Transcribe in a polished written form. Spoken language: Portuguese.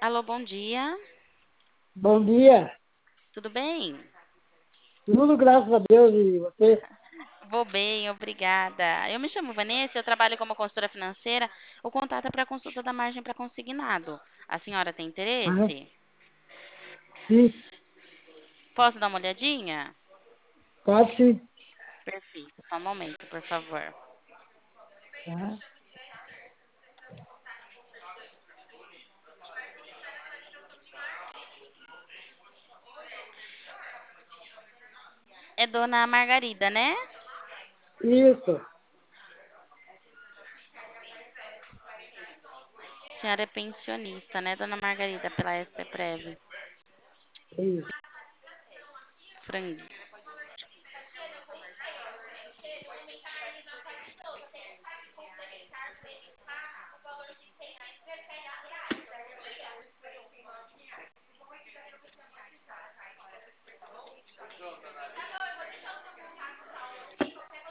Alô, bom dia. Bom dia. Tudo bem? Tudo graças a Deus e você? Vou bem, obrigada. Eu me chamo Vanessa, eu trabalho como consultora financeira. O contato é para consulta da margem para consignado. A senhora tem Ah, interesse? sim, Posso dar uma olhadinha? pode sim. Perfeito. Só um momento, por favor. Tá? É Dona Margarida, né? Isso, A senhora é pensionista, né, Dona Margarida, pela SP Prev. isso. Frango.